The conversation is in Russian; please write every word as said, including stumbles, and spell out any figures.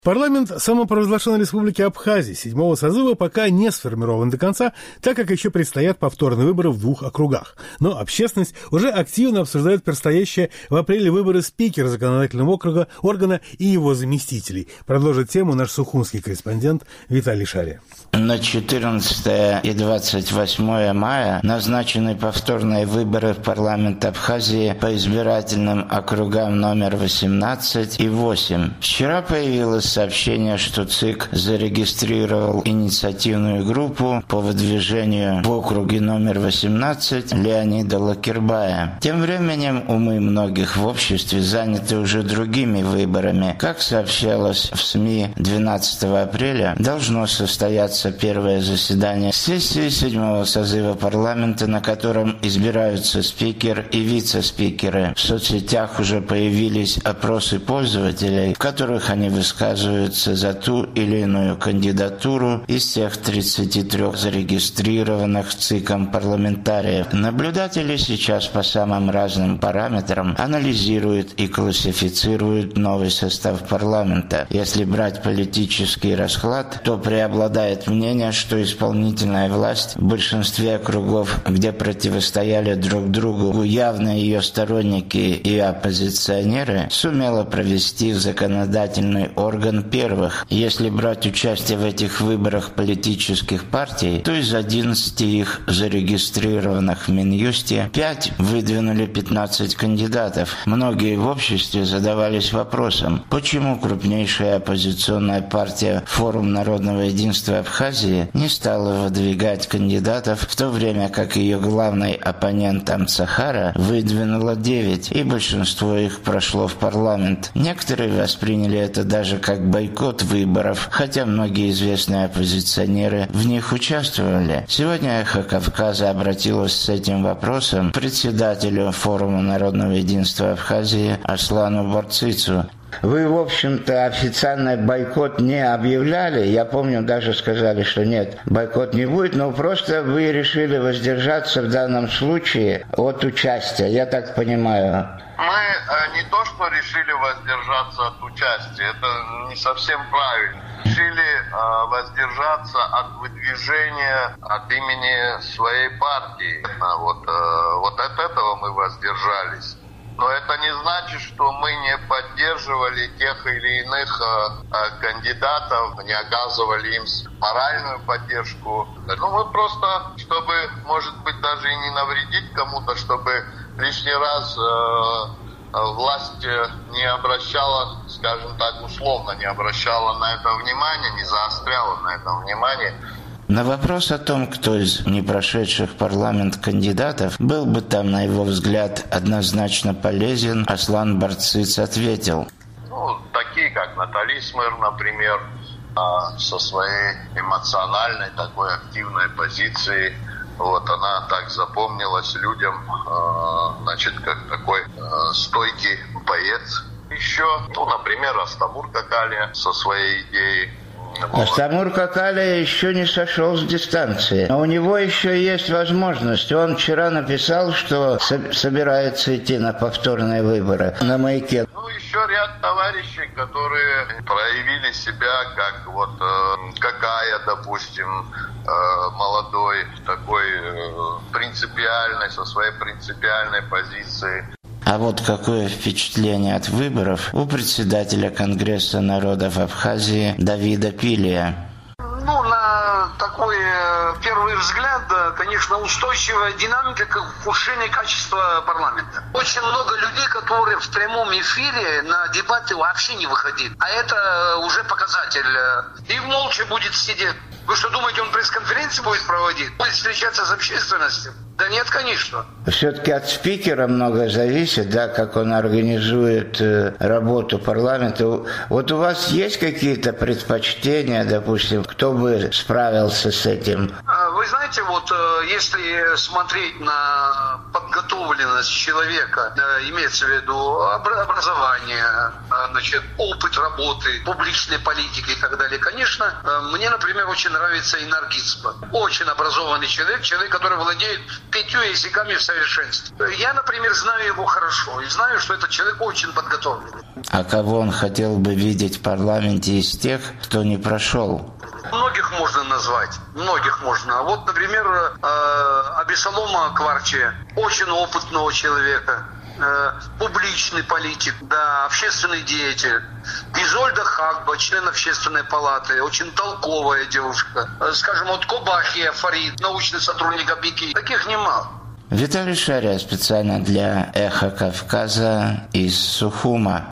Парламент самопровозглашенной республики Абхазия седьмого созыва пока не сформирован до конца, так как еще предстоят повторные выборы в двух округах. Но общественность уже активно обсуждает предстоящие в апреле выборы спикера законодательного округа, органа и его заместителей. Продолжит тему наш сухумский корреспондент Виталий Шария. На четырнадцатое и двадцать восьмое мая назначены повторные выборы в парламент Абхазии по избирательным округам номер восемнадцать и восемь. Вчера появилось сообщение, что ЦИК зарегистрировал инициативную группу по выдвижению в округе номер восемнадцать Леонида Лакербая. Тем временем умы многих в обществе заняты уже другими выборами. Как сообщалось в СМИ, двенадцатого апреля должно состояться первое заседание сессии седьмого созыва парламента, на котором избираются спикер и вице-спикеры. В соцсетях уже появились опросы пользователей, в которых они высказываются за ту или иную кандидатуру из тех тридцати трёх зарегистрированных ЦИКом парламентариев. Наблюдатели сейчас по самым разным параметрам анализируют и классифицируют новый состав парламента. Если брать политический расклад, то преобладает мнение, что исполнительная власть в большинстве округов, где противостояли друг другу явно ее сторонники и оппозиционеры, сумела провести в законодательный орган первых. Если брать участие в этих выборах политических партий, то из одиннадцати их зарегистрированных в Минюсте пять выдвинули пятнадцать кандидатов. Многие в обществе задавались вопросом, почему крупнейшая оппозиционная партия Форум народного единства Абхазии не стала выдвигать кандидатов, в то время как ее главный оппонент Амцахара выдвинула девять, и большинство их прошло в парламент. Некоторые восприняли это даже как бойкот выборов, хотя многие известные оппозиционеры в них участвовали. Сегодня «Эхо Кавказа» обратилось с этим вопросом к председателю Форума народного единства Абхазии Аслану Барцицу. Вы, в общем-то, официальный бойкот не объявляли. Я помню, даже сказали, что нет, бойкот не будет, но просто вы решили воздержаться в данном случае от участия, я так понимаю. Мы не то, что решили воздержаться от участия, это не совсем правильно. Решили э, воздержаться от выдвижения от имени своей партии. Вот, э, вот от этого мы воздержались. Но это не значит, что мы не поддерживали тех или иных э, э, кандидатов, не оказывали им моральную поддержку. Ну, мы просто, чтобы, может быть, даже и не навредить кому-то, чтобы лишний раз э, э, власть не обращала, скажем так, условно не обращала на это внимания, не заостряла на этом внимание. На вопрос о том, кто из не прошедших парламент кандидатов был бы там, на его взгляд, однозначно полезен, Аслан Барциц ответил. Ну, такие, как Натали Смыр, например, со своей эмоциональной, такой активной позицией. Вот, она так запомнилась людям, значит, как такой стойкий боец. Еще, ну, например, Астамур Какали со своей идеей. Астамур Какали еще не сошел с дистанции. Но у него еще есть возможность. Он вчера написал, что со- собирается идти на повторные выборы на Маяке. Ну, еще ряд товарищей, которые проявили себя как вот э, Какая, допустим, э, молодой, такой э, принципиальный, со своей принципиальной позицией. А вот какое впечатление от выборов у председателя Конгресса народов Абхазии Давида Пилия. Ну, на такой первый взгляд, конечно, устойчивая динамика к ухудшению качества парламента. Очень много людей, которые в прямом эфире на дебаты вообще не выходили. А это уже показатель. И молча будет сидеть. Вы что, думаете, он пресс-конференции будет проводить? Будет встречаться с общественностью? Да нет, конечно. Все-таки от спикера многое зависит, да, как он организует э, работу парламента. Вот у вас есть какие-то предпочтения, допустим, кто бы справился с этим? Вы Вы знаете, вот если смотреть на подготовленность человека, имеется в виду образование, значит, опыт работы, публичной политики и так далее, конечно, мне, например, очень нравится Инар Гицбах. Очень образованный человек, человек, который владеет пятью языками в совершенстве. Я, например, знаю его хорошо и знаю, что этот человек очень подготовленный. А кого он хотел бы видеть в парламенте из тех, кто не прошел? Многих можно назвать, многих можно. Вот, например, Абисалома Кварчи, очень опытного человека, публичный политик, да, общественный деятель. Изольда Хагба, член общественной палаты, очень толковая девушка. Скажем, вот Кобахия Фарид, научный сотрудник АБИКИ. Таких немало. Виталий Шария специально для «Эхо Кавказа» из Сухума.